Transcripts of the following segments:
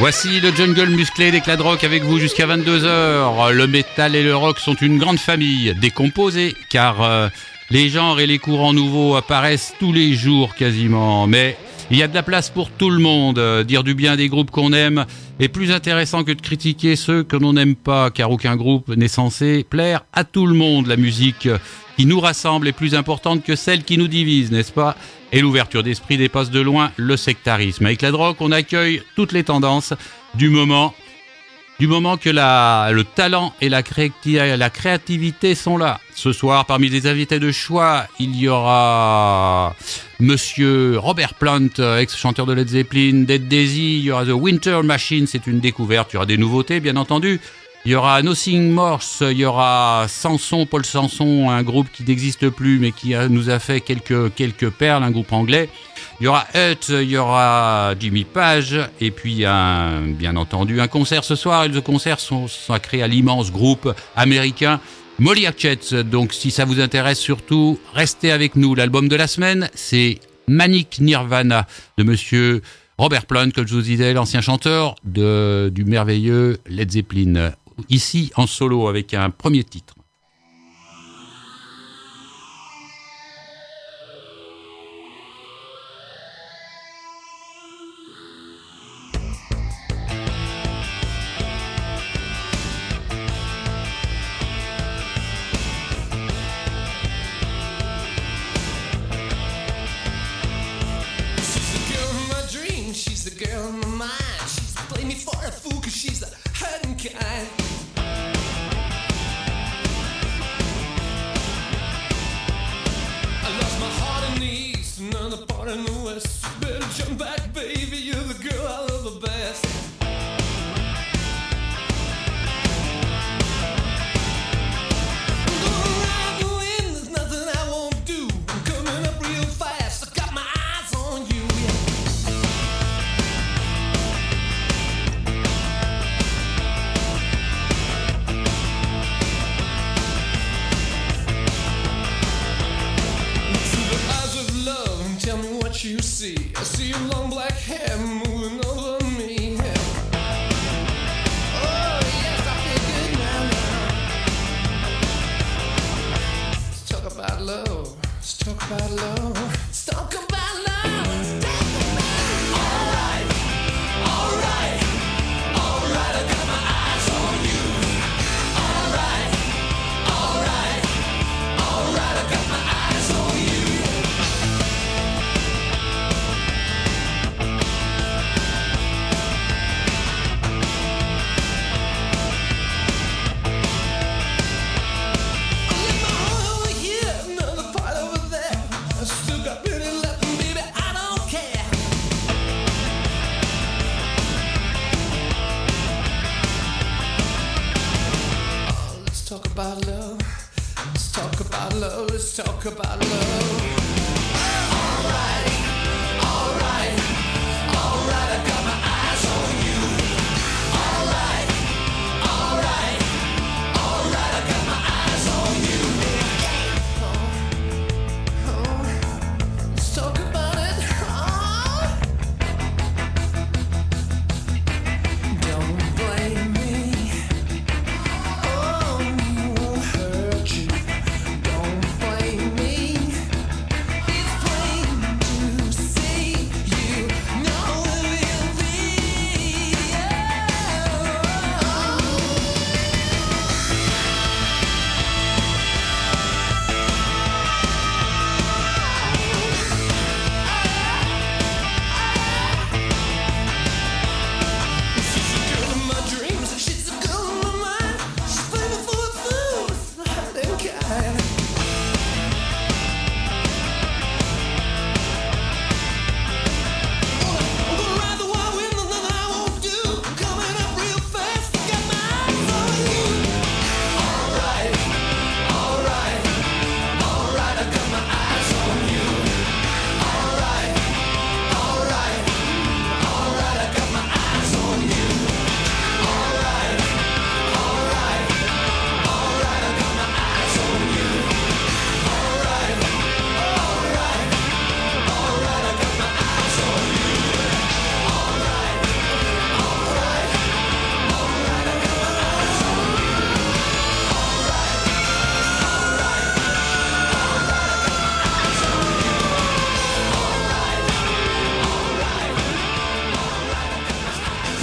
Voici le jungle musclé d'Éclat de Rock avec vous jusqu'à 22h. Le métal et le rock sont une grande famille, décomposée, car les genres et les courants nouveaux apparaissent tous les jours quasiment. Mais il y a de la place pour tout le monde. Dire du bien des groupes qu'on aime est plus intéressant que de critiquer ceux que l'on n'aime pas, car aucun groupe n'est censé plaire à tout le monde. La musique qui nous rassemble est plus importante que celle qui nous divise, n'est-ce pas ? Et l'ouverture d'esprit dépasse de loin le sectarisme. Avec Éclat de Rock, on accueille toutes les tendances du moment que le talent et la créativité sont là. Ce soir, parmi les invités de choix, il y aura Monsieur Robert Plant, ex-chanteur de Led Zeppelin, Dead Daisy, il y aura The Winter Machine, c'est une découverte, il y aura des nouveautés bien entendu. Il y aura Nothing Morse, il y aura Samson, Paul Samson, un groupe qui n'existe plus mais qui nous a fait quelques perles, un groupe anglais. Il y aura Hut, il y aura Jimmy Page et puis bien entendu un concert ce soir. Et le concert sont sacrés à l'immense groupe américain Molly Hatchet. Donc si ça vous intéresse surtout, restez avec nous. L'album de la semaine, c'est Manic Nirvana de Monsieur Robert Plant, comme je vous disais, l'ancien chanteur du merveilleux Led Zeppelin. Ici en solo avec un premier titre.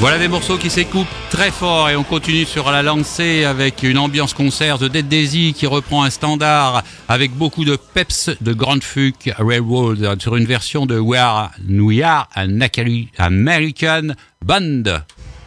Voilà des morceaux qui s'écoupent très fort et on continue sur la lancée avec une ambiance concert de Dead Daisy qui reprend un standard avec beaucoup de peps de Grand Funk Railroad sur une version de We Are an American Band.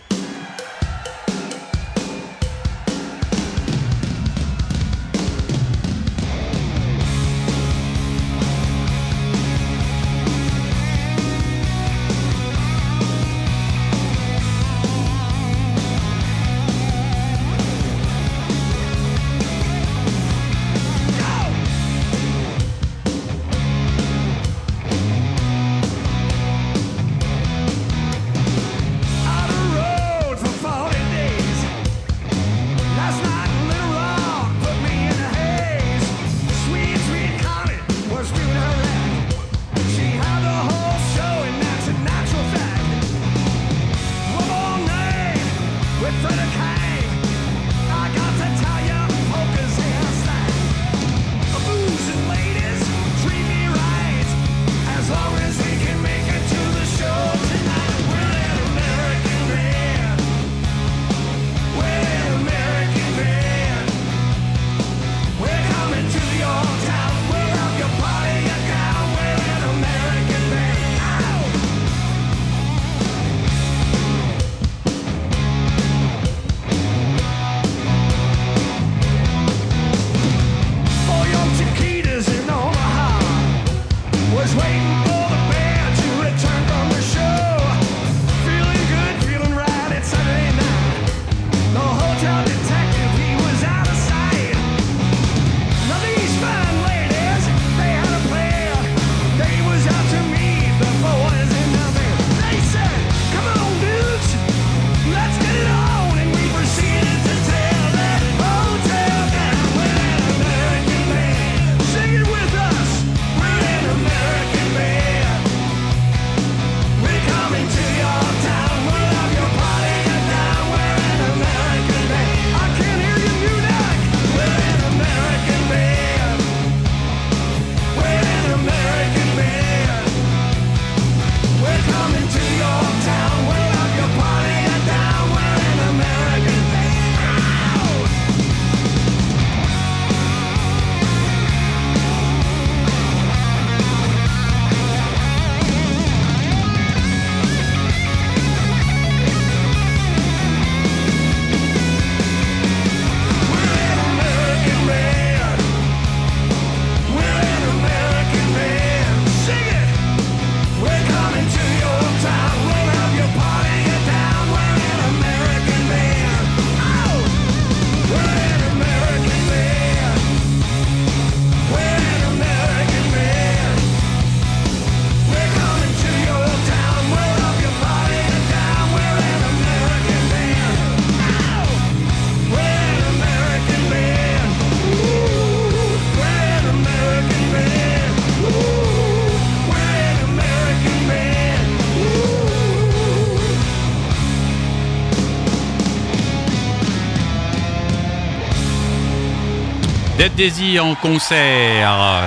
Dead Daisy en concert.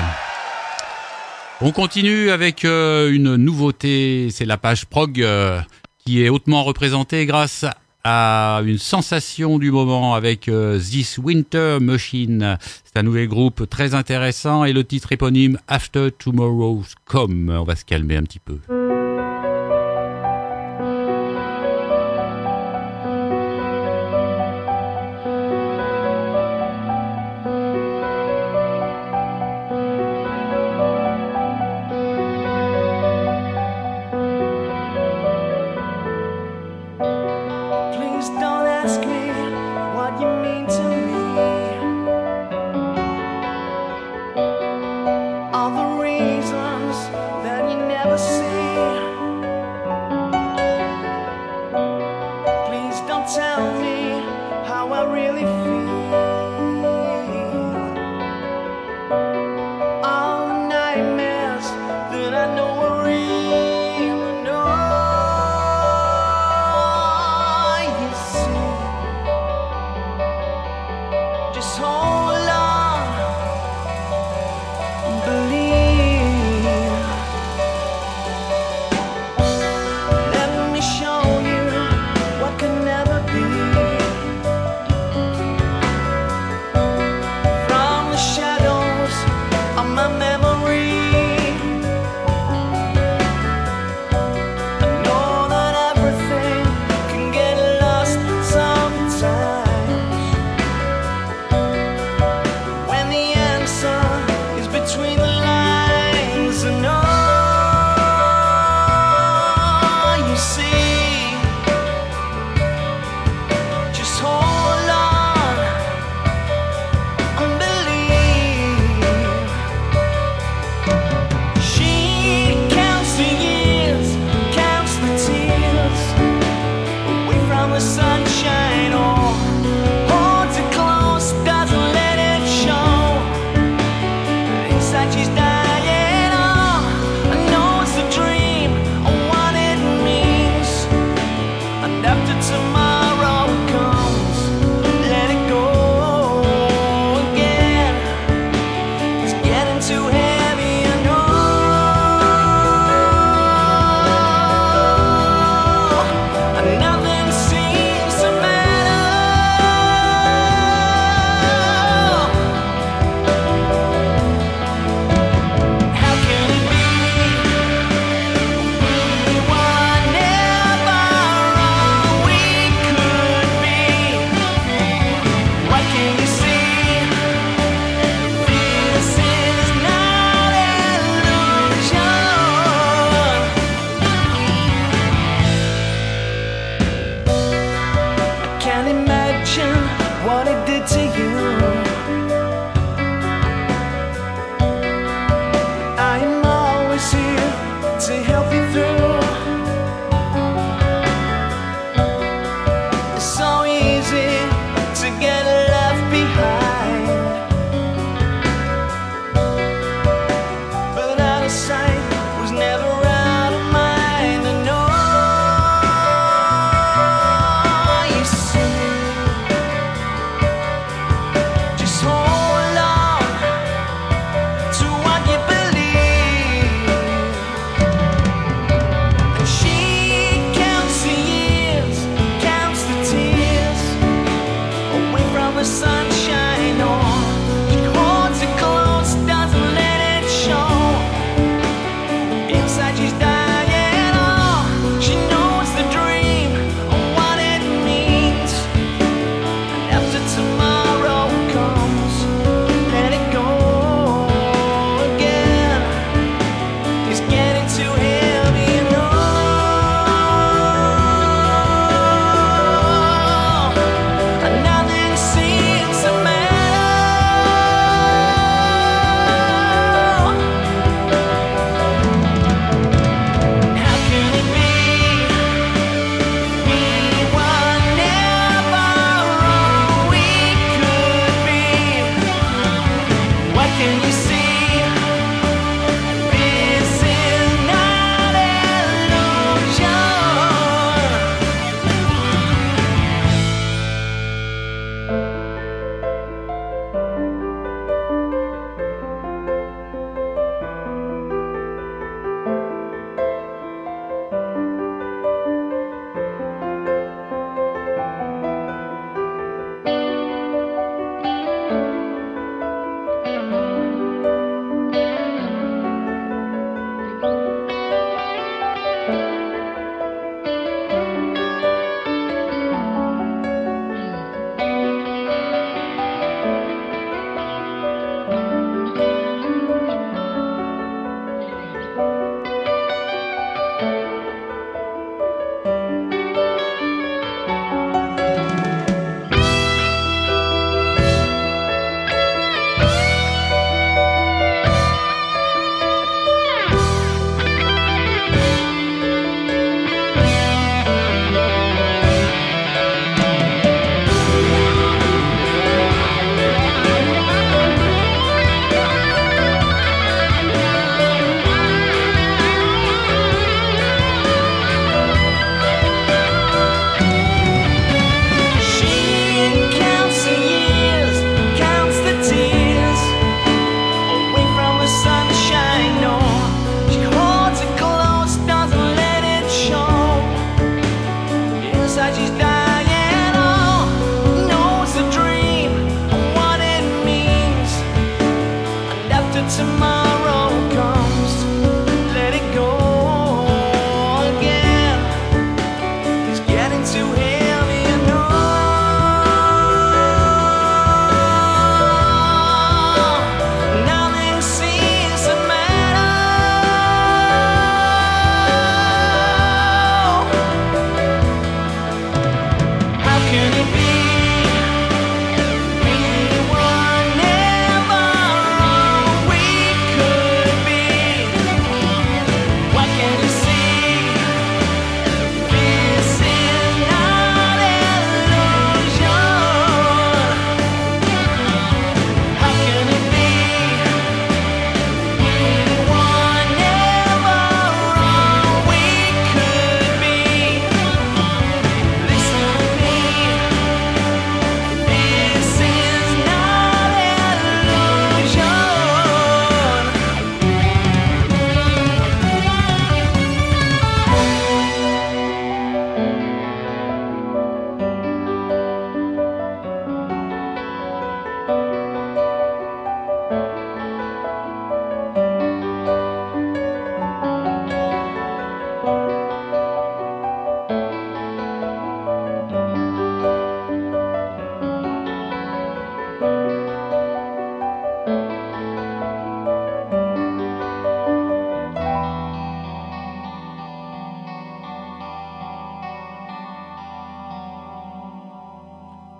On continue avec une nouveauté, c'est la page prog qui est hautement représentée grâce à une sensation du moment avec This Winter Machine. C'est un nouvel groupe très intéressant et le titre éponyme After Tomorrow's Come. On va se calmer un petit peu. Let me show you to you. I am always here to help you through. It's so easy to get left behind, but out of sight was never out of mind. I know you see. Just hold on to what you believe. And she counts the years, counts the tears, away from the sunshine. Or she holds it close, doesn't let it show. Inside she's dying. Oh, she knows the dream of what it means. And after tomorrow comes, let it go again. It's getting too heavy, you know. Nothing seems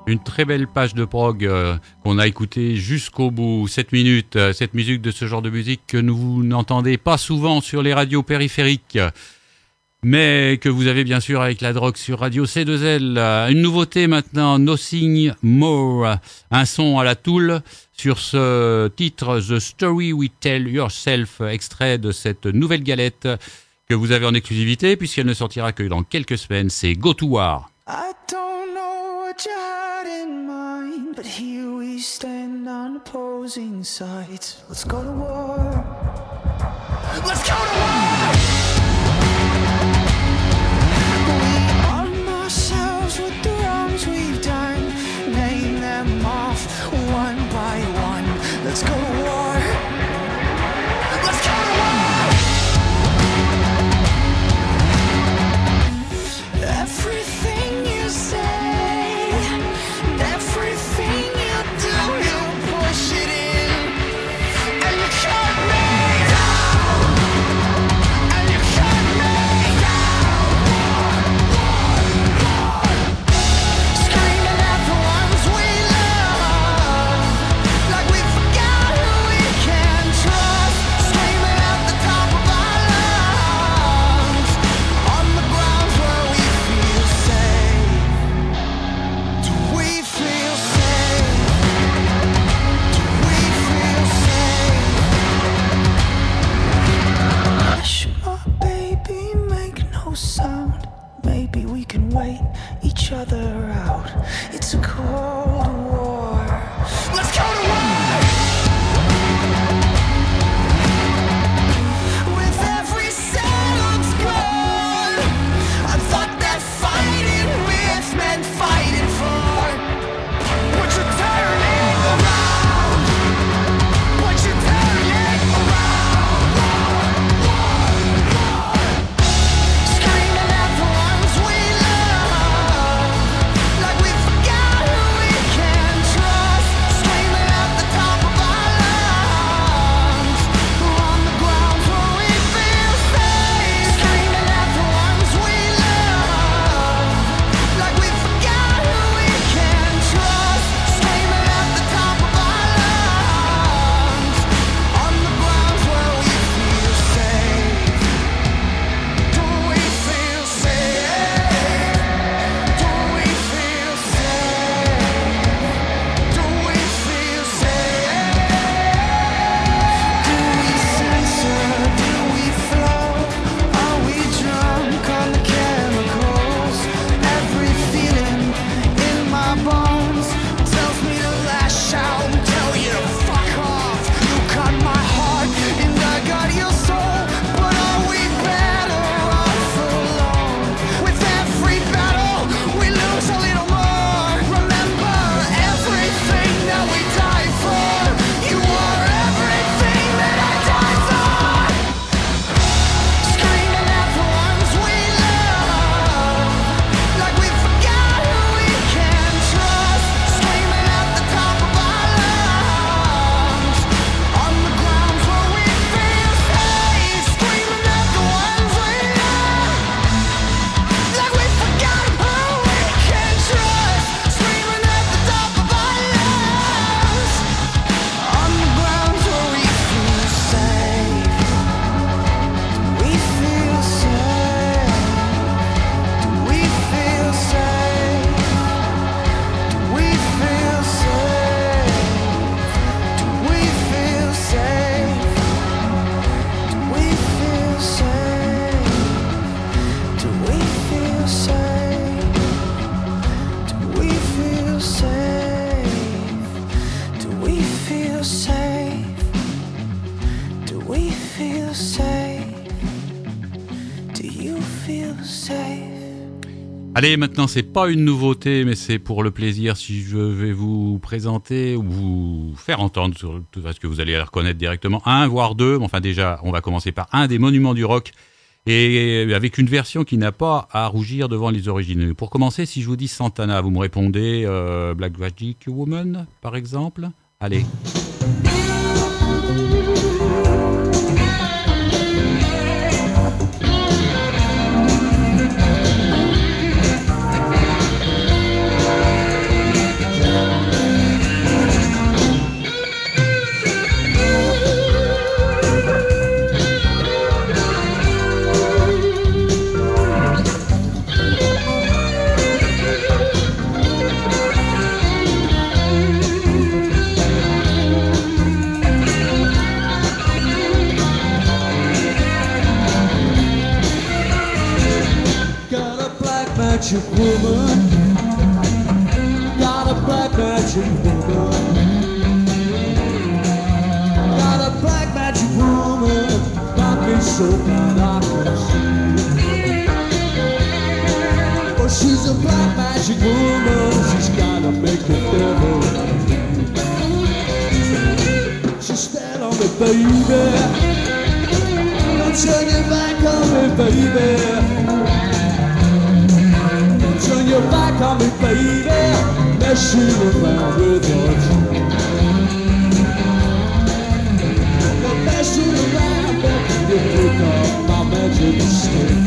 Une très belle page de prog qu'on a écoutée jusqu'au bout, 7 minutes, cette musique de ce genre de musique que vous n'entendez pas souvent sur les radios périphériques, mais que vous avez bien sûr avec la drogue sur Radio C2L. Une nouveauté maintenant, Nothing More, un son à la Tool sur ce titre The Story We Tell Yourself, extrait de cette nouvelle galette que vous avez en exclusivité puisqu'elle ne sortira que dans quelques semaines, c'est Go to War. I don't know what you had in mind, but here we stand on opposing sides. Let's go to war. Let's go to war! We arm ourselves with the wrongs we've done, name them off one by one. Let's go to war. Let's go to war! Everything you say, everything you do, you push it in, and you cut me down, and you cut me down. Screaming at the ones we love, like we forgot who we can trust. Screaming at the top of our lungs, on the grounds where we feel safe. Do we feel safe? Do we feel safe? Hush, my baby, make no sound. Maybe we can wait each other out. It's a cold war. Let's go to war! With every settled blood, I thought that fighting with meant fighting for. But you're turning around. But you're turning around. Screaming at the ones we love, like we forgot who we can trust. Screaming at the top of our lungs, on the ground where we feel safe. Screaming at the ones we love, like we forgot who we can trust. Screaming at the top of our lungs, on the grounds where we feel safe. Do we feel safe? Do we feel safe? Do we feel safe? Do we censor? Do we flow? Are we drunk on the chemicals? Every feeling in my bones tells me to lash out and tell you to fuck off. You cut my heart and I got your soul, but are we better off alone? With every battle we lose a little more. Remember everything that we died for. You are everything that I died for. Screaming at the ones we love, like we forgot who we can trust. Screaming at the top of our lungs, on the grounds where we feel safe. Screaming at the ones we love, like we forgot who we can trust. Screaming at the top of our lungs, on the grounds where we feel safe. We feel safe. Do we feel safe? Do we feel safe? Do we feel safe? Do we feel safe? Do we feel safe? Do we feel safe? Do we feel safe? Do we feel safe? Do you feel safe? Allez, maintenant, c'est pas une nouveauté, mais c'est pour le plaisir si je vais vous présenter ou vous faire entendre, parce que vous allez reconnaître directement un, voire deux. Enfin, déjà, on va commencer par un des monuments du rock, et avec une version qui n'a pas à rougir devant les originaux. Pour commencer, si je vous dis Santana, vous me répondez Black Magic Woman, par exemple. Allez. magic woman. Got a black magic woman. Got a black magic woman. Got me so bad I can see. Oh, she's a black magic woman. She's gotta make the devil. She spell on me, baby. Don't turn your back on me, baby. Don't turn your back on me, baby. Messing around with your dreams. You're messing around, but you pick up my magic stick.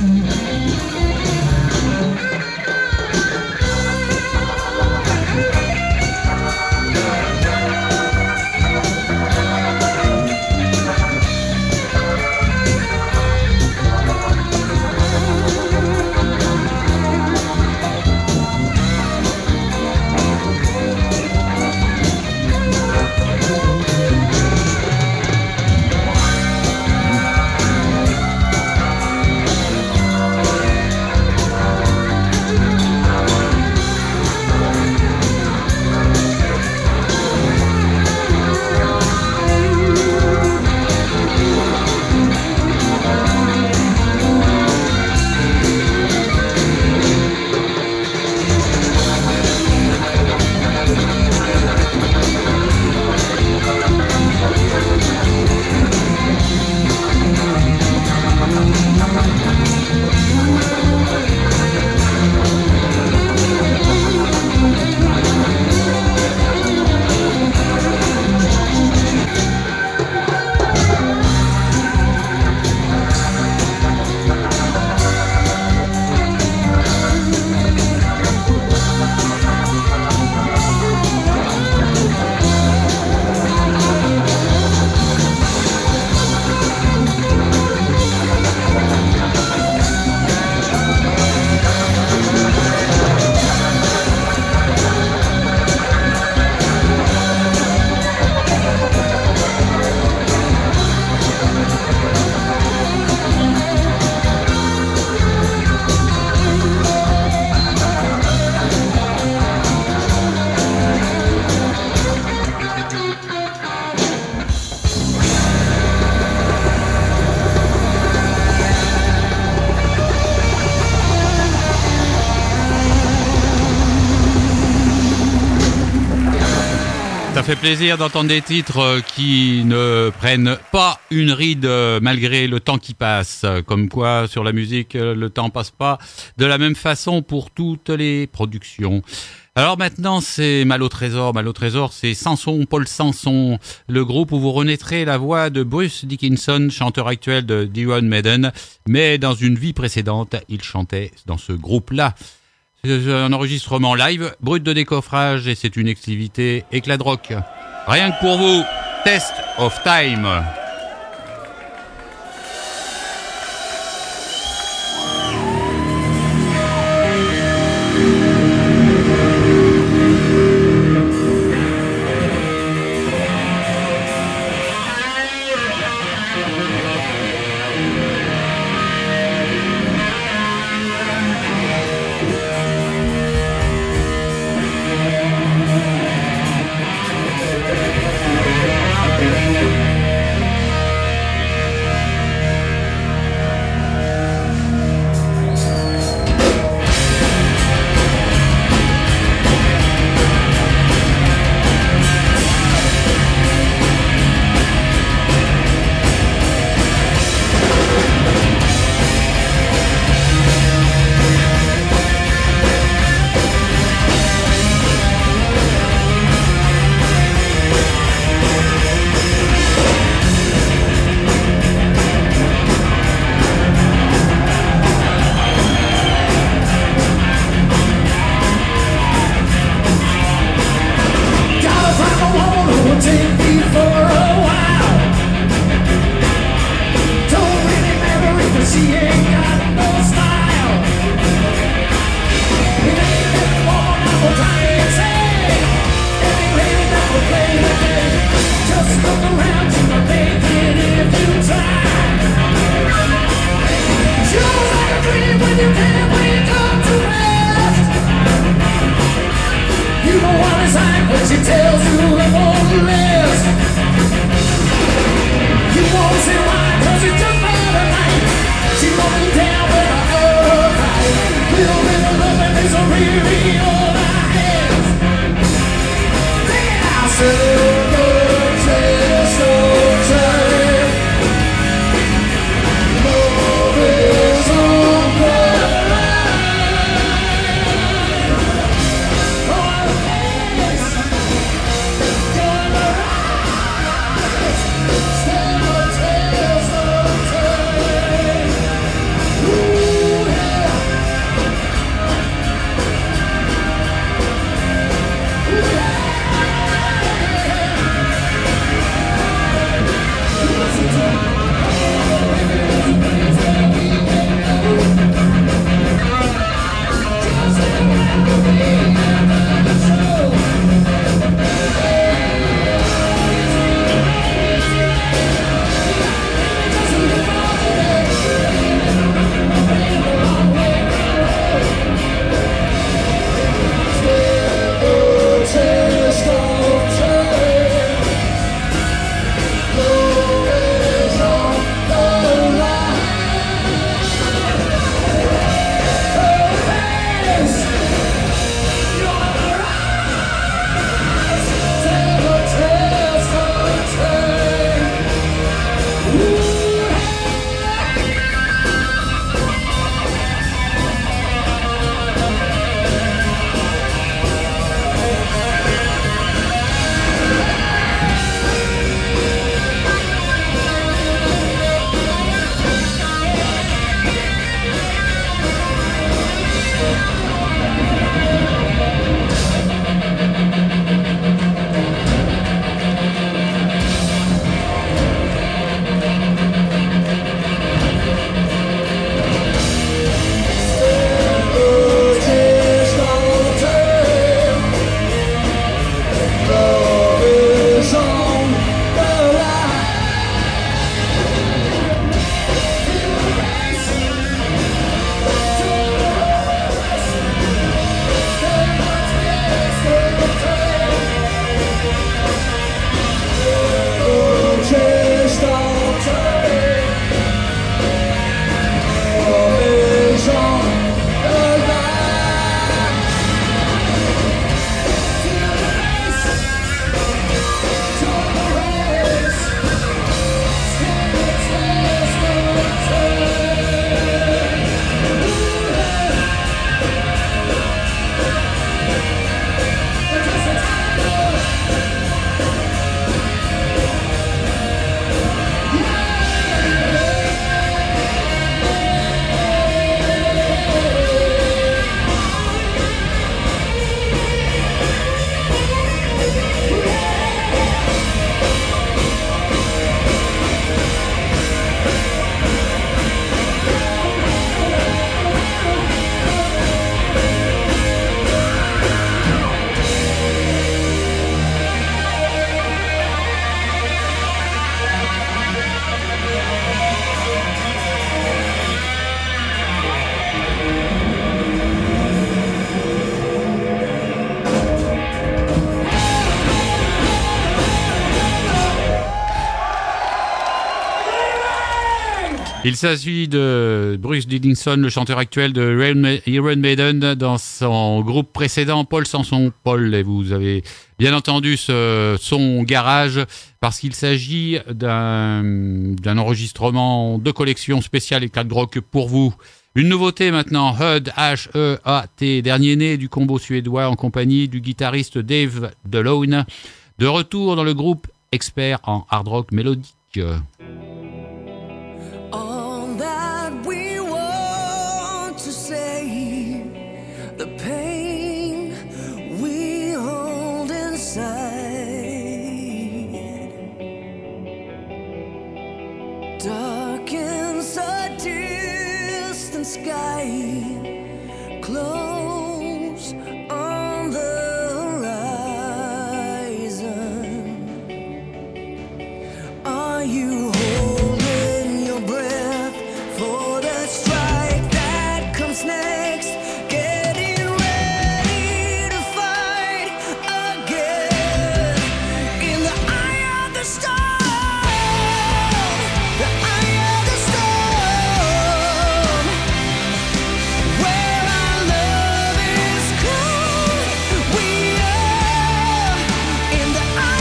Ça fait plaisir d'entendre des titres qui ne prennent pas une ride malgré le temps qui passe. Comme quoi, sur la musique, le temps passe pas de la même façon pour toutes les productions. Alors maintenant, c'est Mal au Trésor. Mal au Trésor, c'est Samson, Paul Samson, le groupe où vous renaîtrez la voix de Bruce Dickinson, chanteur actuel de Iron Maiden. Mais dans une vie précédente, il chantait dans ce groupe-là. C'est un enregistrement live, brut de décoffrage, et c'est une exclusivité éclat de rock. Rien que pour vous, Test of Time. Il s'agit de Bruce Dickinson, le chanteur actuel de Iron Maiden, dans son groupe précédent, Paul Sanson. Paul, et vous avez bien entendu son garage, parce qu'il s'agit d'un enregistrement de collection spéciale et 4 rock pour vous. Une nouveauté maintenant, Head, H-E-A-T, dernier né du combo suédois en compagnie du guitariste Dave DeLone, de retour dans le groupe expert en hard rock mélodique. All that we want to say, the pain we hold inside, darkens a distant sky, close on the horizon. Are you holding your breath for the strike that comes next? Getting ready to fight again in the eye of the storm. The eye of the storm, where our love is cold. We are in the eye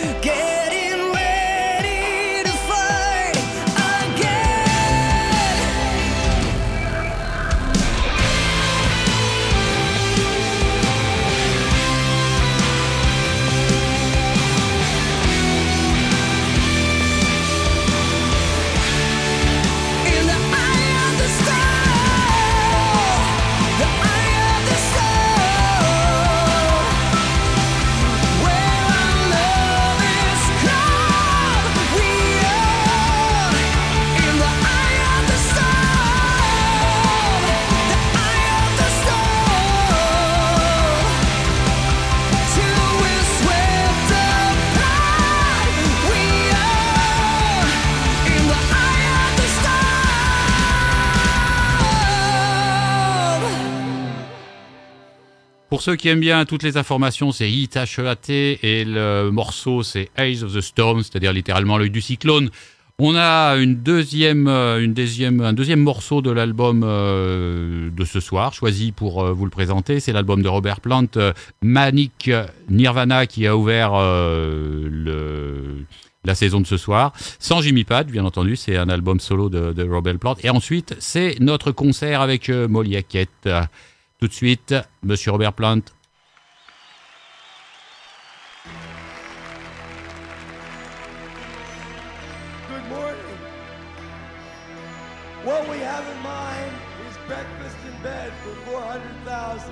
getting ready to fight again. In the eye of the storm, the eye of the storm, where our love is called, we are. In the eye of the storm, the eye of the storm, till we're swept apart, we are. In the eye of the storm. Pour ceux qui aiment bien toutes les informations, c'est HEAT et le morceau c'est Eyes of the Storm, c'est-à-dire littéralement l'œil du cyclone. On a un deuxième morceau de l'album de ce soir, choisi pour vous le présenter. C'est l'album de Robert Plant, Manic Nirvana, qui a ouvert la saison de ce soir. Sans Jimmy Page, bien entendu, c'est un album solo de Robert Plant. Et ensuite, c'est notre concert avec Molly Hackett. Tout de suite, Monsieur Robert Plant. Good morning. What we have in mind is breakfast in bed for 400,000.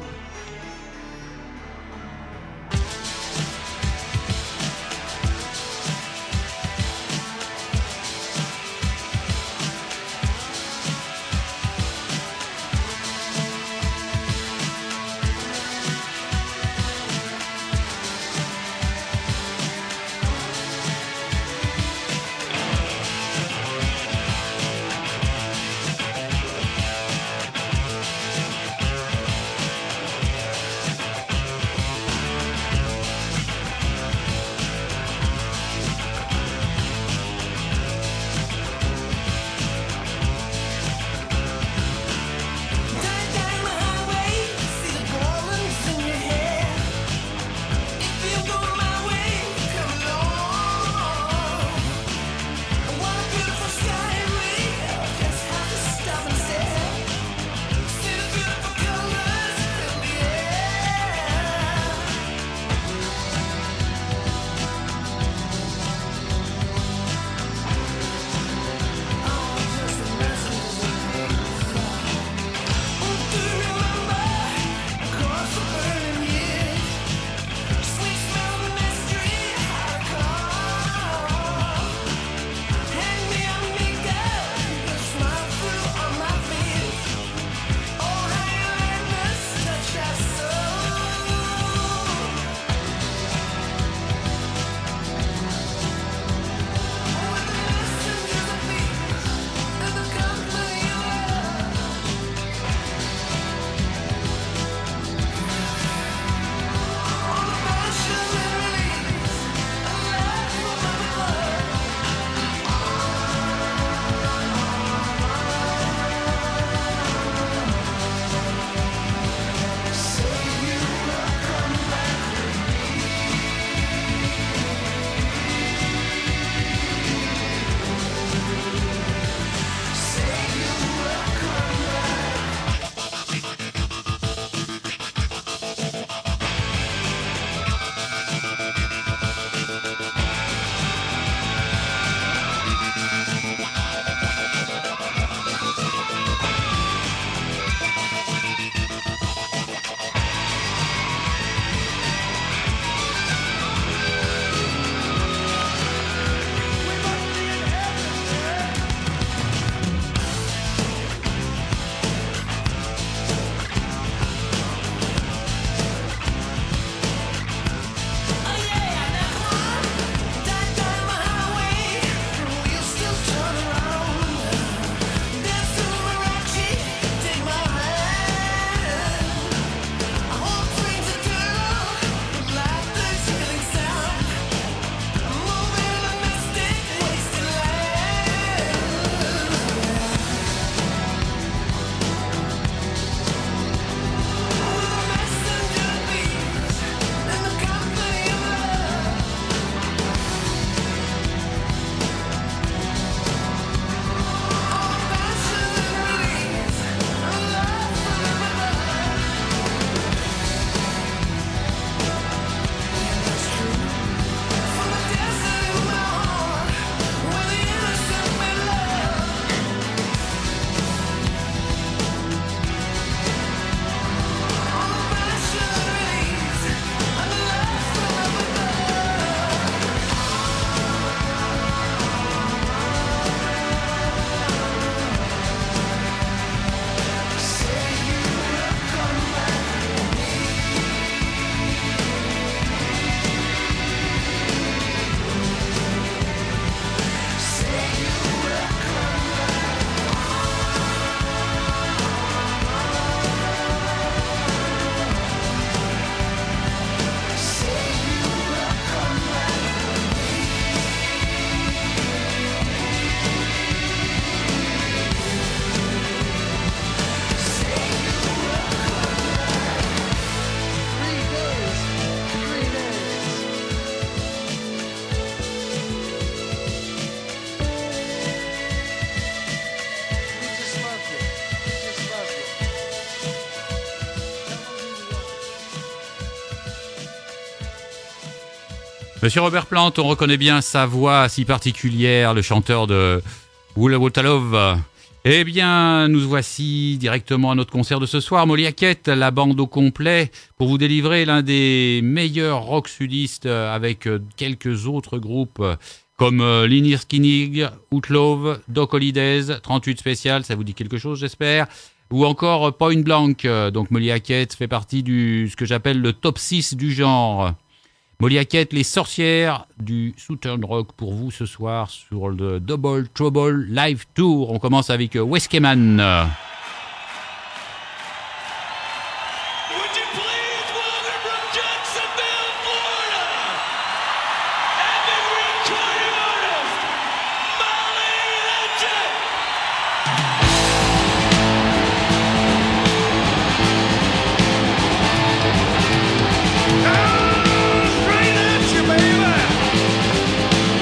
Monsieur Robert Plant, on reconnaît bien sa voix si particulière, le chanteur de Wula Wutta Love. Eh bien, nous voici directement à notre concert de ce soir. Molly Hackett, la bande au complet, pour vous délivrer l'un des meilleurs rock sudistes avec quelques autres groupes comme Lynyrd Skynyrd, Outlaw, Doc Hollidays, 38 Special, ça vous dit quelque chose j'espère, ou encore Point Blank. Donc Molly Hackett fait partie du ce que j'appelle le top 6 du genre. Molly Hackett, les sorcières du Southern Rock pour vous ce soir sur le Double Trouble Live Tour. On commence avec Wes Keman.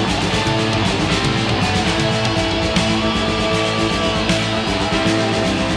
Baby.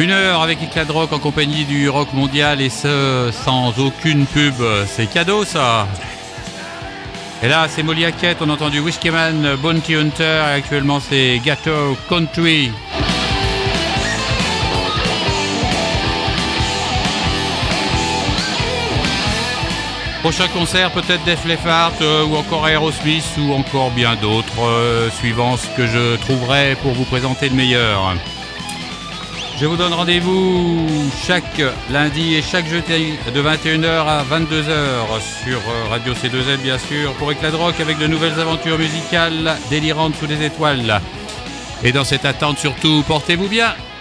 Une heure avec Éclat de Rock en compagnie du rock mondial et ce sans aucune pub. C'est cadeau ça. Et là c'est Molly Hackett, on entend du Whiskey Man, Bounty Hunter et actuellement c'est Gato Country. Prochain concert peut-être Def Leppard ou encore Aerosmith ou encore bien d'autres, suivant ce que je trouverai pour vous présenter le meilleur. Je vous donne rendez-vous chaque lundi et chaque jeudi de 21h à 22h sur Radio C2L bien sûr pour Éclat de Rock avec de nouvelles aventures musicales délirantes sous les étoiles. Et dans cette attente surtout, portez-vous bien.